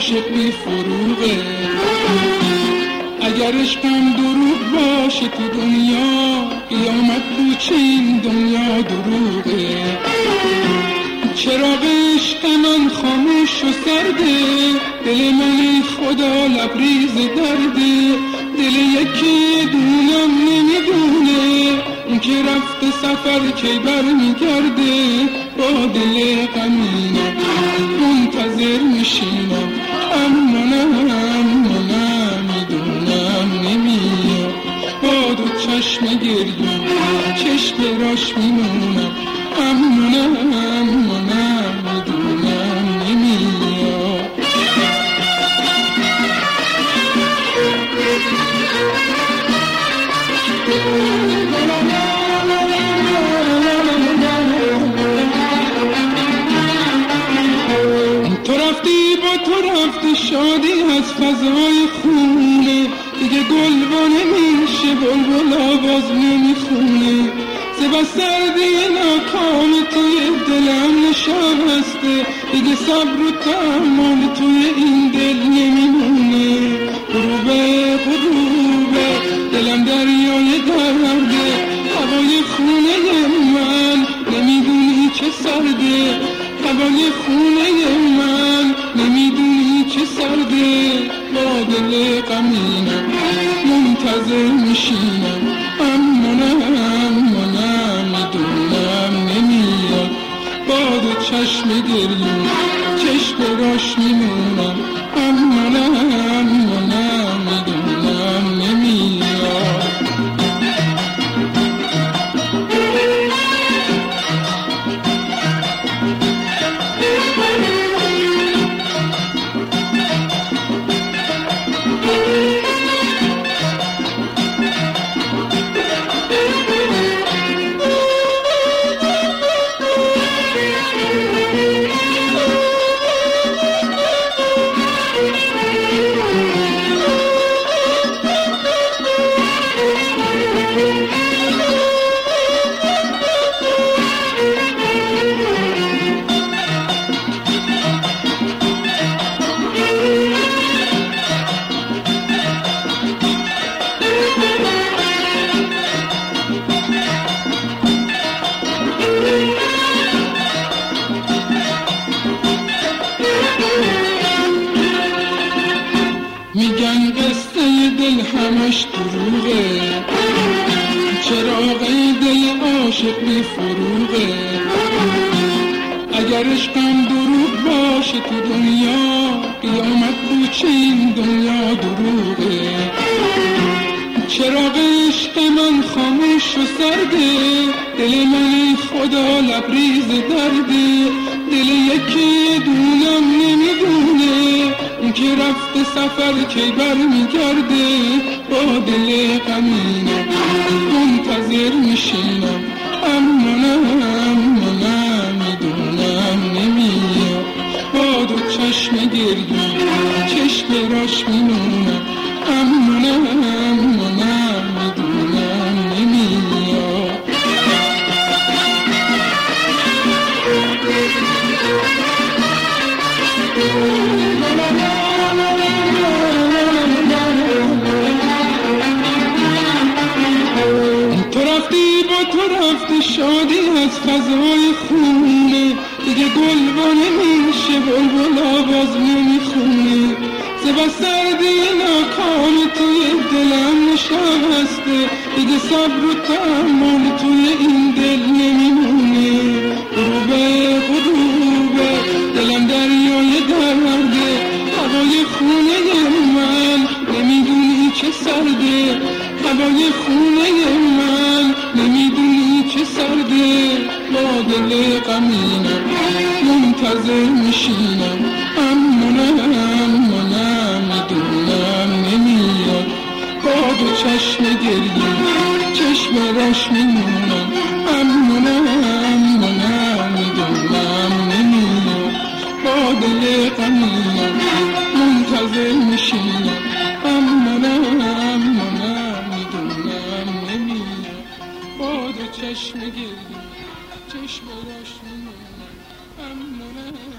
عاشق بی فروغه. اگر عشقم دروغ باشه تو دنیا، قیامت پوچ این دنیا دروغه. چراغ عشق من خاموش و سرده، دل من ای خدا لبریز درده. دل یکی دونم نمیدونه، اون که رفته سفر کی برمیگرده. با دل غمینم منتظر میشینم، اما نمیدونم نمیاد. با دو چشم گریون چشم راش میمونم، اما نمیدونم نمیاد. تو رفتی با تو رفتی شادی از فضای خونه، دیگه گلبن نمیشه بلبل آواز نمیخونه. بس سردی ناکام توی دلم نشسته، دیگه صبر و تحمل توی این دل نمیمونه. غروبه دلم دریای درده، هوای خونه من نمیدونی چه سرده. هوای خونه من نمیدونی چه سرده. با دل غمینم منتظر میشینم، اما نمیدونم نمیاد. با دو چشم گریون چشم راش میمونم، اما نمیدونم نمیاد. میگن قصه دل همش دروغه، چراغ دل عاشق بی فروغه. اگر عشقم دروغ باشه تو دنیا، قیامت پوچ این دنیا دروغه. چراغ عشق من خاموش و سرده، دل من ای خدا لبریز درده. دل یکی دونم نمیدونه، اون که رفته سفر کی برمیگرده. با دل غمینم منتظر میشینم، اما نمیدونم نمیاد. با دو چشم گریون چشم راش میمونم، اما نمیدونم نمیاد. تو رفتی با تو رفتی شادی از فضای خونه، دیگه گلبن نمیشه بلبل آواز نمیخونه. بس سردی ناکام توی دلم نشسته، دیگه صبر و تحمل توی این دل نمیمونه. غروبه دلم دریای درده، هوای خونه من نمیدونی چه سرده. هوای خونه من نمیدونی چه سرده. با دل غمینم منتظر میشینم، اما نمیدونم نمیاد. با دو چشم گریون چشم راش میمونم، اما نمیدونم نمیاد. با دل غمینم منتظر میشینم، اما نمیدونم نمیاد. با دو چشم گریون چشم راش میمونم، اما